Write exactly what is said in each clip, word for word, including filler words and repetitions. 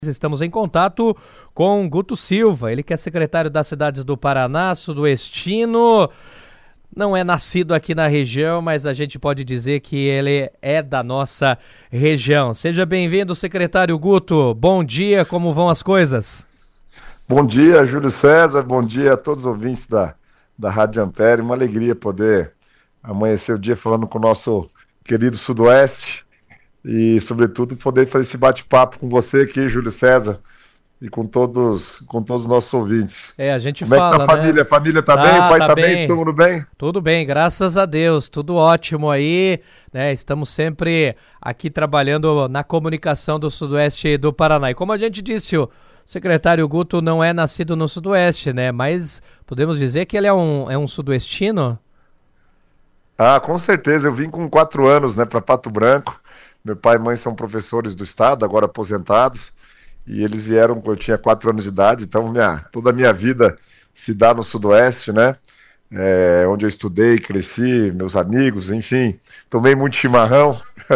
Estamos em contato com Guto Silva, ele que é secretário das cidades do Paraná, sudoestino, não é nascido aqui na região, mas a gente pode dizer que ele é da nossa região. Seja bem-vindo, secretário Guto, bom dia, como vão as coisas? Bom dia, Júlio César, bom dia a todos os ouvintes da, da Rádio Ampere, uma alegria poder amanhecer o dia falando com o nosso querido Sudoeste. E, sobretudo, poder fazer esse bate-papo com você aqui, Júlio César, e com todos, com todos os nossos ouvintes. É, a gente Como fala, é que tá a família? né? A família tá ah, bem? O pai tá, tá bem. bem? Todo mundo bem? Tudo bem, graças a Deus, tudo ótimo aí, né? Estamos sempre aqui trabalhando na comunicação do Sudoeste do Paraná. E como a gente disse, o secretário Guto não é nascido no Sudoeste, né? Mas podemos dizer que ele é um, é um sudoestino? Ah, com certeza. Eu vim com quatro anos, né, para Pato Branco. Meu pai e mãe são professores do estado, agora aposentados, e eles vieram quando eu tinha quatro anos de idade, então minha, toda a minha vida se dá no Sudoeste, né? É, onde eu estudei, cresci, meus amigos, enfim, tomei muito chimarrão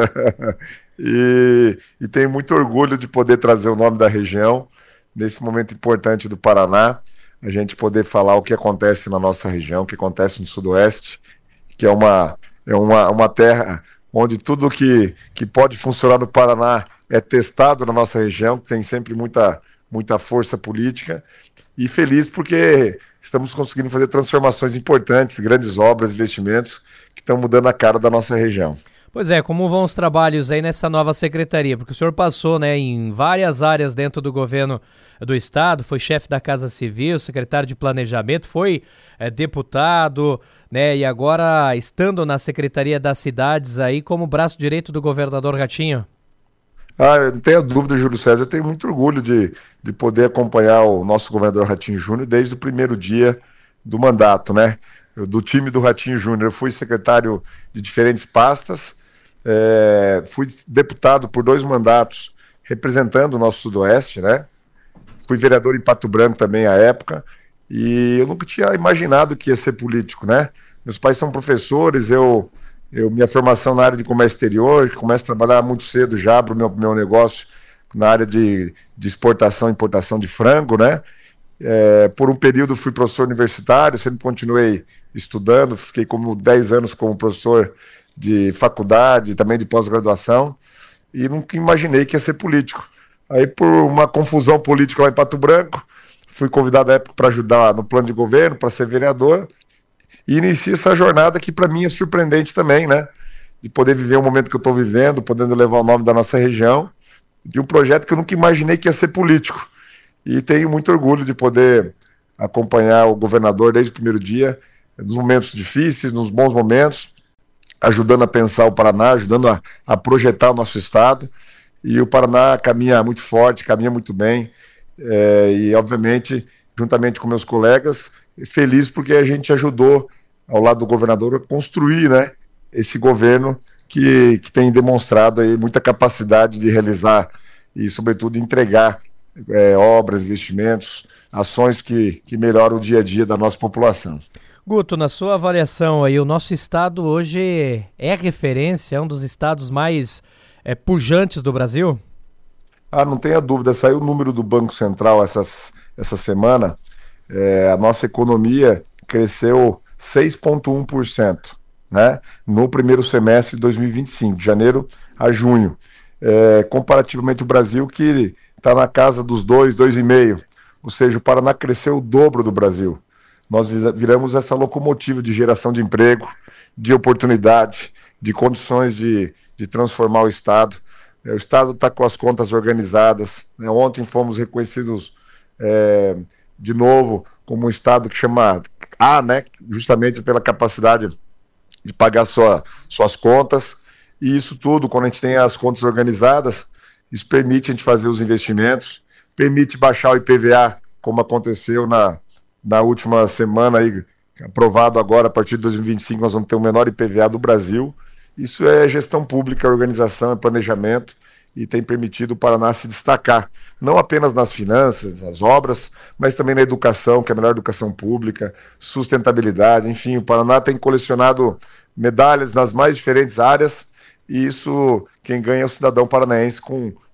e, e tenho muito orgulho de poder trazer o nome da região nesse momento importante do Paraná, a gente poder falar o que acontece na nossa região, o que acontece no Sudoeste, que é uma, é uma, uma terra onde tudo que, que pode funcionar no Paraná é testado na nossa região, que tem sempre muita, muita força política, e feliz porque estamos conseguindo fazer transformações importantes, grandes obras, investimentos, que estão mudando a cara da nossa região. Pois é, como vão os trabalhos aí nessa nova secretaria? Porque o senhor passou, né, em várias áreas dentro do governo do estado, foi chefe da Casa Civil, secretário de Planejamento, foi é, deputado, né, e agora estando na Secretaria das Cidades aí como braço direito do governador Ratinho. Ah, eu não tenho dúvida, Júlio César, eu tenho muito orgulho de, de poder acompanhar o nosso governador Ratinho Júnior desde o primeiro dia do mandato, né, do time do Ratinho Júnior. Eu fui secretário de diferentes pastas, é, fui deputado por dois mandatos representando o nosso Sudoeste, né, fui vereador em Pato Branco também à época, e eu nunca tinha imaginado que ia ser político, né? Meus pais são professores, eu, eu minha formação na área de comércio exterior, começo a trabalhar muito cedo já para o meu, meu negócio na área de, de exportação e importação de frango, né? É, por um período fui professor universitário, sempre continuei estudando, fiquei como dez anos como professor de faculdade, também de pós-graduação, e nunca imaginei que ia ser político. Aí, por uma confusão política lá em Pato Branco, fui convidado à época para ajudar no plano de governo, para ser vereador, e iniciei essa jornada que para mim é surpreendente também, né? De poder viver o momento que eu estou vivendo, podendo levar o nome da nossa região, de um projeto que eu nunca imaginei que ia ser político. E tenho muito orgulho de poder acompanhar o governador desde o primeiro dia, nos momentos difíceis, nos bons momentos, ajudando a pensar o Paraná, ajudando a, a projetar o nosso estado. E o Paraná caminha muito forte, caminha muito bem, é, e obviamente, juntamente com meus colegas, feliz porque a gente ajudou, ao lado do governador, a construir, né, esse governo que, que tem demonstrado aí muita capacidade de realizar e, sobretudo, entregar é, obras, investimentos, ações que, que melhoram o dia a dia da nossa população. Guto, na sua avaliação aí, o nosso estado hoje é referência, é um dos estados mais É, pujantes do Brasil? Ah, não tenha dúvida, saiu o número do Banco Central essas, essa semana, é, a nossa economia cresceu seis vírgula um por cento, né, no primeiro semestre de dois mil e vinte e cinco, de janeiro a junho, é, comparativamente o Brasil que está na casa dos dois, dois vírgula cinco, ou seja, o Paraná cresceu o dobro do Brasil. Nós viramos essa locomotiva de geração de emprego, de oportunidade, de condições de, de transformar o Estado. É, o Estado está com as contas organizadas, né? Ontem fomos reconhecidos é, de novo como um Estado que chama A, né? Justamente pela capacidade de pagar sua, suas contas, e isso tudo, quando a gente tem as contas organizadas, isso permite a gente fazer os investimentos, permite baixar o I P V A, como aconteceu na, na última semana, aí, aprovado agora, a partir de dois mil e vinte e cinco, nós vamos ter o menor I P V A do Brasil. Isso é gestão pública, organização, é planejamento, e tem permitido o Paraná se destacar, não apenas nas finanças, nas obras, mas também na educação, que é a melhor educação pública, sustentabilidade, enfim, o Paraná tem colecionado medalhas nas mais diferentes áreas, e isso, quem ganha é o cidadão paranaense com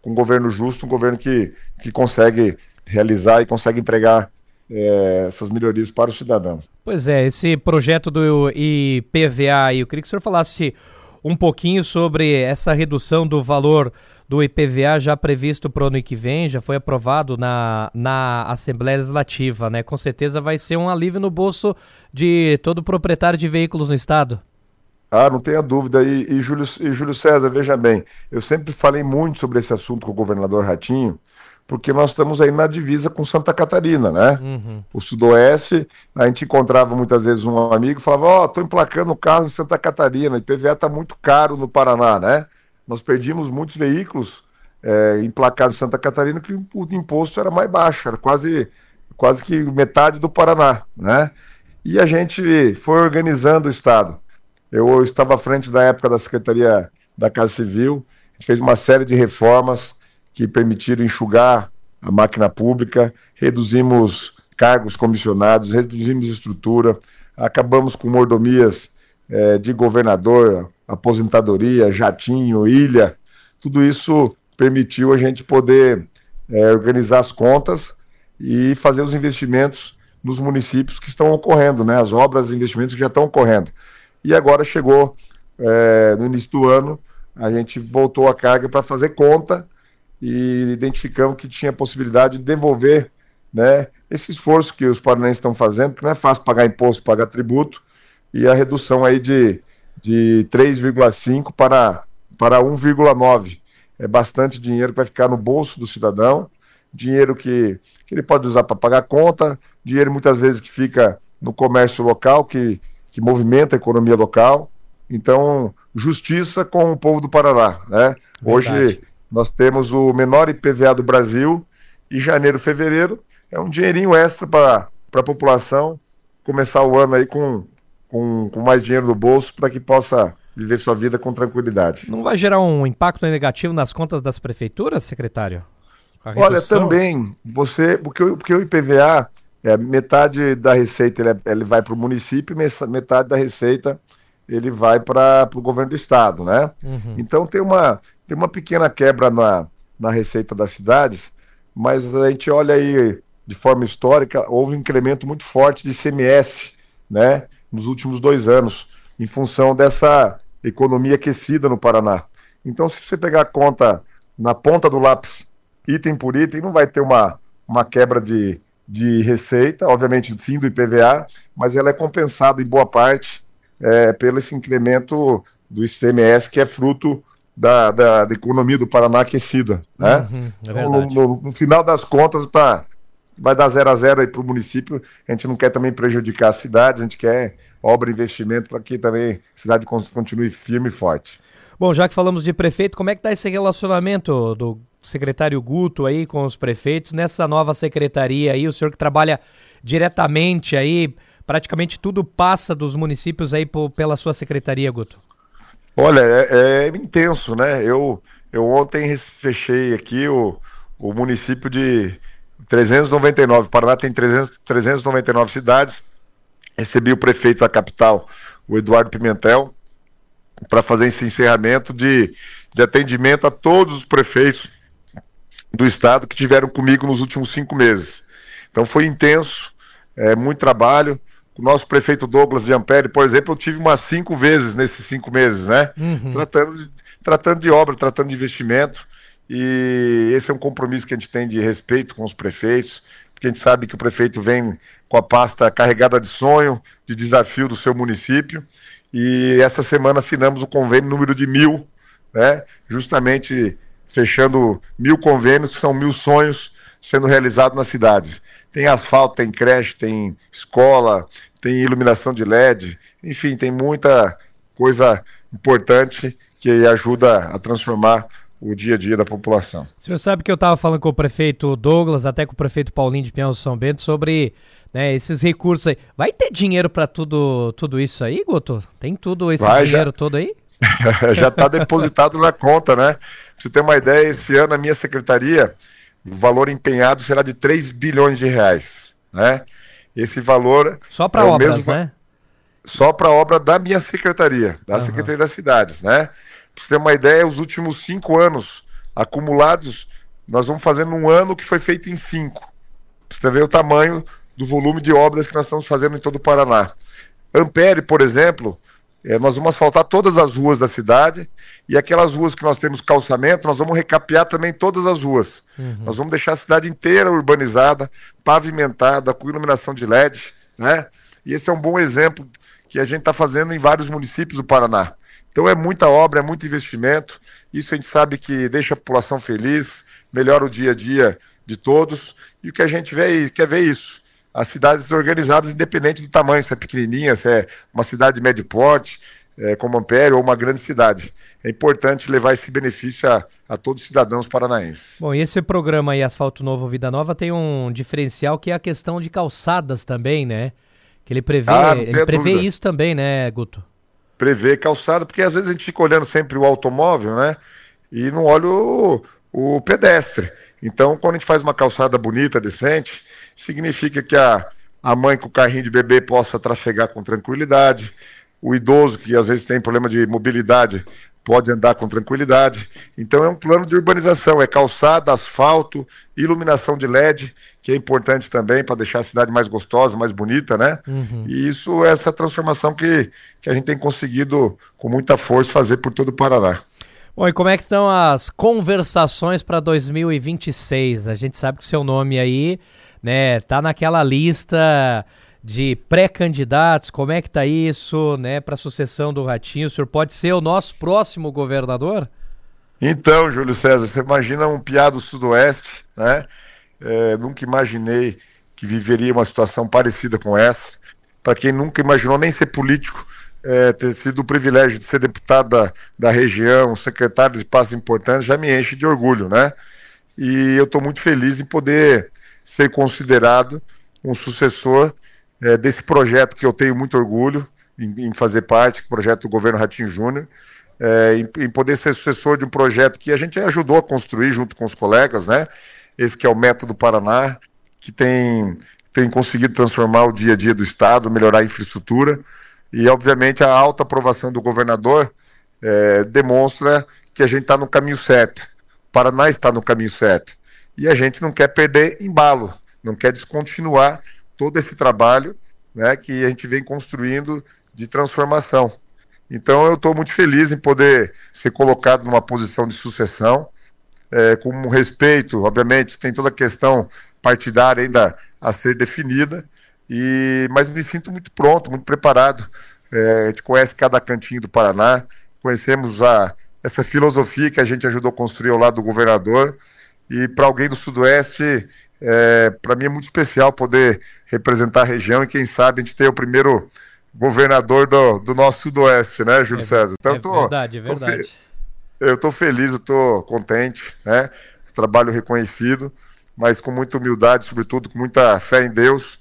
com um governo justo, um governo que, que consegue realizar e consegue entregar é, essas melhorias para o cidadão. Pois é, esse projeto do I P V A, eu queria que o senhor falasse um pouquinho sobre essa redução do valor do I P V A já previsto para o ano que vem, já foi aprovado na, na Assembleia Legislativa, né? Com certeza vai ser um alívio no bolso de todo proprietário de veículos no estado. Ah, não tenha dúvida. E, e, Júlio, e Júlio César, veja bem, eu sempre falei muito sobre esse assunto com o governador Ratinho, porque nós estamos aí na divisa com Santa Catarina, né? Uhum. O Sudoeste, a gente encontrava muitas vezes um amigo e falava, ó, oh, tô emplacando um carro em Santa Catarina, I P V A tá muito caro no Paraná, né? Nós perdimos muitos veículos é, emplacados em Santa Catarina que o imposto era mais baixo, era quase, quase que metade do Paraná, né? E a gente foi organizando o estado. Eu, eu estava à frente da época da Secretaria da Casa Civil, a gente fez uma série de reformas que permitiram enxugar a máquina pública, reduzimos cargos comissionados, reduzimos estrutura, acabamos com mordomias é, de governador, aposentadoria, jatinho, ilha. Tudo isso permitiu a gente poder é, organizar as contas e fazer os investimentos nos municípios que estão ocorrendo, né? As obras e investimentos que já estão ocorrendo. E agora chegou, é, no início do ano, a gente voltou a carga para fazer conta e identificamos que tinha possibilidade de devolver, né, esse esforço que os paranaenses estão fazendo, que não é fácil pagar imposto, pagar tributo, e a redução aí de, de três vírgula cinco para, para um vírgula nove. É bastante dinheiro que vai ficar no bolso do cidadão, dinheiro que, que ele pode usar para pagar conta, dinheiro muitas vezes que fica no comércio local, que, que movimenta a economia local. Então, justiça com o povo do Paraná, né? Hoje nós temos o menor I P V A do Brasil e janeiro, fevereiro é um dinheirinho extra para a população começar o ano aí com, com, com mais dinheiro no bolso para que possa viver sua vida com tranquilidade. Não vai gerar um impacto negativo nas contas das prefeituras, secretário? Olha, também, você, porque, porque o I P V A, é, metade da receita ele, é, ele vai para o município e metade da receita ele vai para o governo do estado, né? Uhum. Então tem uma, tem uma pequena quebra na, na receita das cidades, mas a gente olha aí de forma histórica, houve um incremento muito forte de I C M S, né, nos últimos dois anos, em função dessa economia aquecida no Paraná. Então, se você pegar a conta na ponta do lápis, item por item, não vai ter uma, uma quebra de, de receita, obviamente sim do I P V A, mas ela é compensada em boa parte É, pelo esse incremento do I C M S, que é fruto da, da, da economia do Paraná aquecida, né? Uhum, é então, no, no, no final das contas, tá, vai dar zero a zero aí para o município. A gente não quer também prejudicar a cidade, a gente quer obra e investimento para que também a cidade continue firme e forte. Bom, já que falamos de prefeito, como é que está esse relacionamento do secretário Guto aí com os prefeitos nessa nova secretaria aí? O senhor que trabalha diretamente aí, praticamente tudo passa dos municípios aí por, pela sua secretaria, Guto. Olha, é, é intenso, né? Eu, eu ontem fechei aqui o, o município de trezentos e noventa e nove, o Paraná tem trezentos, trezentas e noventa e nove cidades, recebi o prefeito da capital, o Eduardo Pimentel, para fazer esse encerramento de, de atendimento a todos os prefeitos do estado que tiveram comigo nos últimos cinco meses. Então foi intenso, é, muito trabalho. O nosso prefeito Douglas de Ampere, por exemplo, eu tive umas cinco vezes nesses cinco meses, né? Uhum. Tratando, de, tratando de obra, tratando de investimento, e esse é um compromisso que a gente tem de respeito com os prefeitos, porque a gente sabe que o prefeito vem com a pasta carregada de sonho, de desafio do seu município, e essa semana assinamos o convênio número de mil, né? Justamente fechando mil convênios, que são mil sonhos sendo realizados nas cidades. Tem asfalto, tem creche, tem escola, tem iluminação de L E D, enfim, tem muita coisa importante que ajuda a transformar o dia a dia da população. O senhor sabe que eu estava falando com o prefeito Douglas, até com o prefeito Paulinho de Pinhal São Bento, sobre, né, esses recursos aí. Vai ter dinheiro para tudo, tudo isso aí, Guto? Tem tudo esse Vai, dinheiro já... todo aí? Já está depositado na conta, né? Pra você ter uma ideia, esse ano a minha secretaria, o valor empenhado será de três bilhões de reais, né? Esse valor... Só para é obras, mesmo, né? Só para obra da minha secretaria, da uhum. Secretaria das Cidades, né? Para você ter uma ideia, os últimos cinco anos Acumulados, nós vamos fazendo um ano que foi feito em cinco. Você vê o tamanho do volume de obras que nós estamos fazendo em todo o Paraná. Ampere, por exemplo, é, nós vamos asfaltar todas as ruas da cidade, e aquelas ruas que nós temos calçamento, nós vamos recapear também todas as ruas. Uhum. Nós vamos deixar a cidade inteira urbanizada, pavimentada, com iluminação de L E D, né? E esse é um bom exemplo que a gente está fazendo em vários municípios do Paraná. Então é muita obra, é muito investimento, isso a gente sabe que deixa a população feliz, melhora o dia a dia de todos, e o que a gente vê, quer ver isso. As cidades organizadas, independente do tamanho, se é pequenininha, se é uma cidade de médio porte, é, como Ampere, ou uma grande cidade. É importante levar esse benefício a, a todos os cidadãos paranaenses. Bom, e esse programa aí, Asfalto Novo Vida Nova, tem um diferencial que é a questão de calçadas também, né? Que ele prevê, ah, ele prevê isso também, né, Guto? Prevê calçada, porque às vezes a gente fica olhando sempre o automóvel, né? E não olha o, o pedestre. Então, quando a gente faz uma calçada bonita, decente, significa que a, a mãe com o carrinho de bebê possa trafegar com tranquilidade, o idoso que às vezes tem problema de mobilidade pode andar com tranquilidade. Então é um plano de urbanização, é calçada, asfalto, iluminação de L E D, que é importante também para deixar a cidade mais gostosa, mais bonita, né? Uhum. E isso é essa transformação que, que a gente tem conseguido com muita força fazer por todo o Paraná. Bom, e como é que estão as conversações para dois mil e vinte e seis? A gente sabe que o seu nome aí, né, tá naquela lista de pré-candidatos. Como é que tá isso, né, para a sucessão do Ratinho? O senhor pode ser o nosso próximo governador? Então, Júlio César, você imagina um piá do Sudoeste, né? É, nunca imaginei que viveria uma situação parecida com essa. Para quem nunca imaginou nem ser político, é, ter sido o privilégio de ser deputado da, da região, secretário de passos importantes, já me enche de orgulho, né? E eu estou muito feliz em poder ser considerado um sucessor é, desse projeto que eu tenho muito orgulho em, em fazer parte, o projeto do governo Ratinho Júnior, é, em, em poder ser sucessor de um projeto que a gente ajudou a construir junto com os colegas, né? Esse que é o Método Paraná, que tem, tem conseguido transformar o dia a dia do Estado, melhorar a infraestrutura, e obviamente a alta aprovação do governador é, demonstra que a gente está no caminho certo, o Paraná está no caminho certo, e a gente não quer perder embalo, não quer descontinuar todo esse trabalho, né, que a gente vem construindo de transformação. Então eu estou muito feliz em poder ser colocado numa posição de sucessão, é, com respeito, obviamente tem toda a questão partidária ainda a ser definida, e, mas me sinto muito pronto, muito preparado. É, a gente conhece cada cantinho do Paraná, conhecemos a, essa filosofia que a gente ajudou a construir ao lado do governador, e para alguém do Sudoeste, é, para mim é muito especial poder representar a região, e quem sabe a gente ter o primeiro governador do, do nosso Sudoeste, né, Júlio é, César? Então, é eu tô, verdade, é verdade. Tô fe... Eu estou feliz, eu estou contente, né? Trabalho reconhecido, mas com muita humildade, sobretudo com muita fé em Deus,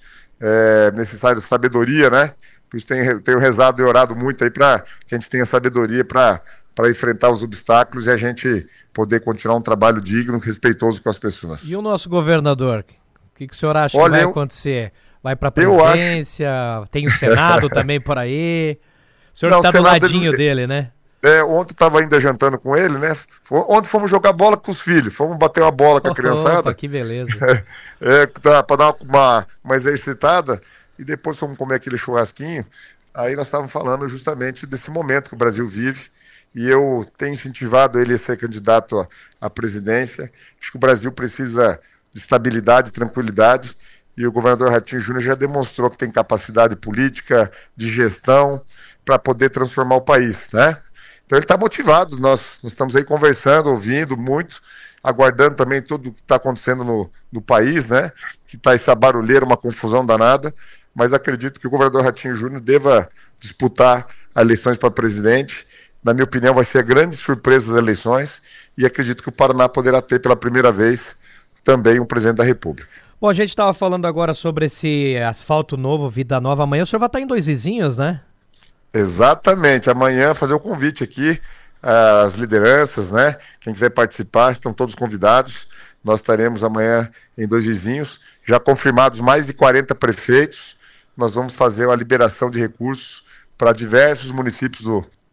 é necessário sabedoria, né? Por isso tenho, tenho rezado e orado muito aí para que a gente tenha sabedoria para enfrentar os obstáculos e a gente poder continuar um trabalho digno, respeitoso com as pessoas. E o nosso governador? O que, que o senhor acha Olha, que vai eu, acontecer? Vai para a presidência? Acho... Tem o Senado também por aí? O senhor está do ladinho dele, dele né? É, ontem estava ainda jantando com ele, né? Ontem fomos jogar bola com os filhos, fomos bater uma bola com a criançada. Opa, que beleza. É, é, tá, para dar uma, uma exercitada, e depois fomos comer aquele churrasquinho. Aí nós estávamos falando justamente desse momento que o Brasil vive, e eu tenho incentivado ele a ser candidato à, à presidência. Acho que o Brasil precisa de estabilidade e tranquilidade, e o governador Ratinho Júnior já demonstrou que tem capacidade política, de gestão, para poder transformar o país, né? Então ele está motivado, nós, nós estamos aí conversando, ouvindo muito, aguardando também tudo o que está acontecendo no, no país, né? Que está essa barulheira, uma confusão danada, mas acredito que o governador Ratinho Júnior deva disputar as eleições para presidente. Na minha opinião, vai ser a grande surpresa das eleições, e acredito que o Paraná poderá ter pela primeira vez também um presidente da República. Bom, a gente estava falando agora sobre esse asfalto novo, Vida Nova. Amanhã o senhor vai estar em Dois Vizinhos, né? Exatamente, amanhã fazer o convite aqui às lideranças, né? Quem quiser participar, estão todos convidados. Nós estaremos amanhã em Dois Vizinhos, já confirmados mais de quarenta prefeitos. Nós vamos fazer uma liberação de recursos para diversos municípios do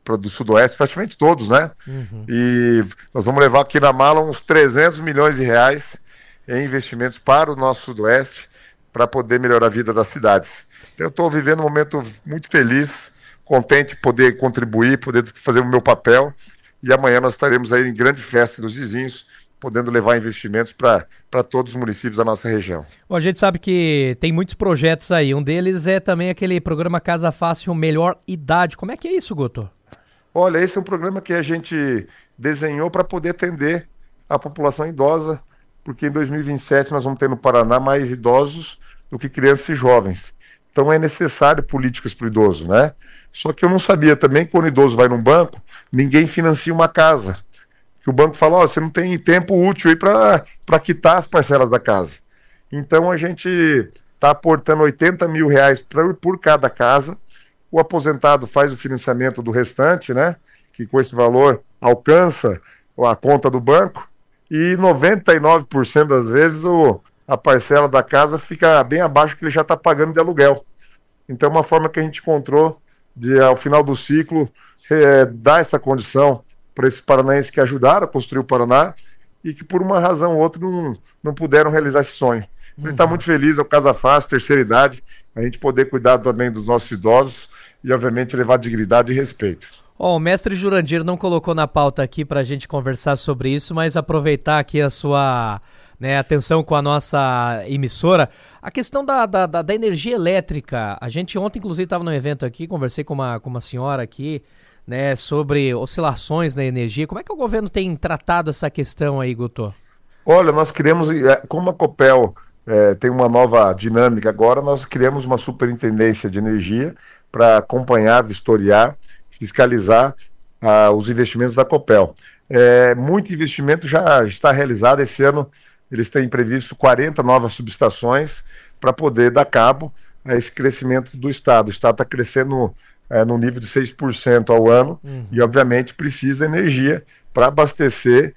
pra, do Sudoeste, praticamente todos, né? Uhum. E nós vamos levar aqui na mala uns trezentos milhões de reais em investimentos para o nosso Sudoeste, para poder melhorar a vida das cidades. Então eu estou vivendo um momento muito feliz, contente de poder contribuir, poder fazer o meu papel, e amanhã nós estaremos aí em grande festa dos vizinhos, podendo levar investimentos para todos os municípios da nossa região. Bom, a gente sabe que tem muitos projetos aí, um deles é também aquele programa Casa Fácil Melhor Idade. Como é que é isso, Guto? Olha, esse é um programa que a gente desenhou para poder atender a população idosa, porque em dois mil e vinte e sete nós vamos ter no Paraná mais idosos do que crianças e jovens. Então é necessário políticas para o idoso, né? Só que eu não sabia também que quando o idoso vai num banco, ninguém financia uma casa. Que o banco fala, ó, oh, você não tem tempo útil aí para quitar as parcelas da casa. Então a gente está aportando oitenta mil reais pra, por cada casa. O aposentado faz o financiamento do restante, né? Que com esse valor alcança a conta do banco. E noventa e nove por cento das vezes o a parcela da casa fica bem abaixo do que ele já está pagando de aluguel. Então é uma forma que a gente encontrou de, ao final do ciclo, é, dar essa condição para esses paranaenses que ajudaram a construir o Paraná e que por uma razão ou outra não, não puderam realizar esse sonho. Uhum. A gente está muito feliz, é o Casa Fácil, terceira idade, a gente poder cuidar também dos nossos idosos e obviamente levar dignidade e respeito. Oh, o mestre Jurandir não colocou na pauta aqui para a gente conversar sobre isso, mas aproveitar aqui a sua... Né, atenção com a nossa emissora, a questão da, da, da, da energia elétrica. A gente ontem, inclusive, estava num evento aqui, conversei com uma, com uma senhora aqui, né, sobre oscilações na energia. Como é que o governo tem tratado essa questão aí, Guto? Olha, nós criamos, como a Copel é, tem uma nova dinâmica agora, nós criamos uma superintendência de energia para acompanhar, vistoriar, fiscalizar ah, os investimentos da Copel. É, muito investimento já está realizado esse ano. Eles têm previsto quarenta novas subestações para poder dar cabo a esse crescimento do Estado. O Estado está crescendo é, no nível de seis por cento ao ano uhum. e, obviamente, precisa energia para abastecer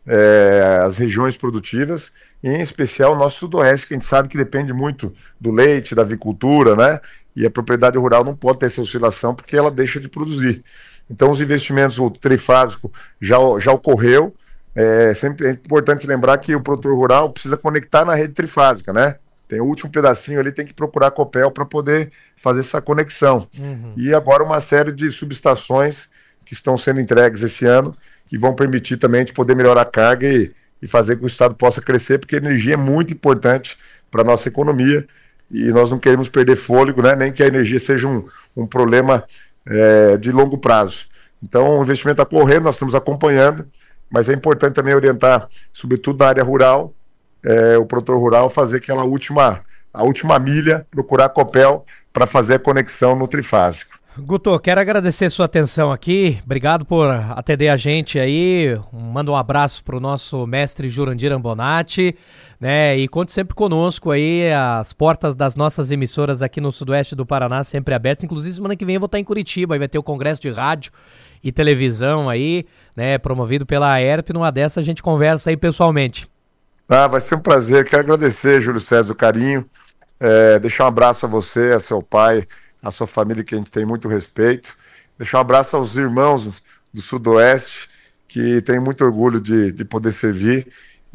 é, as regiões produtivas, e, em especial, o nosso Sudoeste, que a gente sabe que depende muito do leite, da avicultura, né? E a propriedade rural não pode ter essa oscilação porque ela deixa de produzir. Então, os investimentos, o trifásico já, já ocorreu. É sempre é importante lembrar que o produtor rural precisa conectar na rede trifásica, né? Tem o último pedacinho ali, tem que procurar a Copel para poder fazer essa conexão. Uhum. E agora uma série de subestações que estão sendo entregues esse ano, que vão permitir também a gente poder melhorar a carga e, e fazer com que o Estado possa crescer, porque a energia é muito importante para a nossa economia e nós não queremos perder fôlego, né? Nem que a energia seja um, um problema é, de longo prazo. Então o investimento está correndo, nós estamos acompanhando, mas é importante também orientar, sobretudo na área rural, é, o produtor rural fazer aquela última, a última milha, procurar a Copel para fazer a conexão no trifásico. Guto, quero agradecer sua atenção aqui, obrigado por atender a gente aí, manda um abraço para o nosso mestre Jurandir Ambonati, né, e conte sempre conosco aí, as portas das nossas emissoras aqui no Sudoeste do Paraná sempre abertas, inclusive semana que vem eu vou estar em Curitiba, aí vai ter o congresso de rádio e televisão aí, né, promovido pela A E R P, numa dessa a gente conversa aí pessoalmente. Ah, vai ser um prazer, quero agradecer, Júlio César, o carinho, é, deixar um abraço a você, a seu pai, a sua família, que a gente tem muito respeito, deixar um abraço aos irmãos do Sudoeste, que tem muito orgulho de, de poder servir,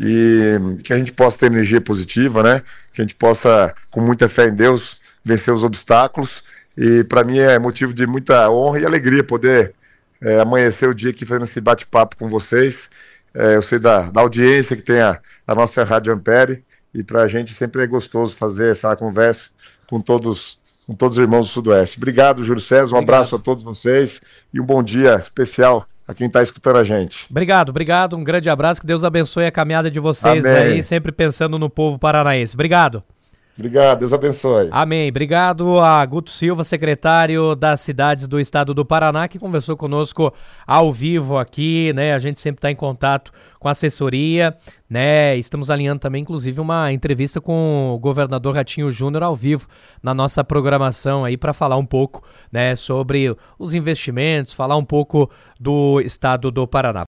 e que a gente possa ter energia positiva, né, que a gente possa, com muita fé em Deus, vencer os obstáculos, e para mim é motivo de muita honra e alegria poder é, amanhecer o dia aqui fazendo esse bate-papo com vocês. É, eu sei da, da audiência que tem a, a nossa Rádio Ampere, e para a gente sempre é gostoso fazer essa conversa com todos, com todos os irmãos do Sudoeste. Obrigado, Júlio César, um Obrigado. abraço a todos vocês e um bom dia especial a quem está escutando a gente. Obrigado, obrigado, um grande abraço, que Deus abençoe a caminhada de vocês. Amém. Aí, sempre pensando no povo paranaense. Obrigado. Obrigado, Deus abençoe. Amém. Obrigado a Guto Silva, secretário das cidades do estado do Paraná, que conversou conosco ao vivo aqui, né? A gente sempre está em contato com a assessoria, né? Estamos alinhando também, inclusive, uma entrevista com o governador Ratinho Júnior ao vivo na nossa programação aí para falar um pouco, né, sobre os investimentos, falar um pouco do estado do Paraná.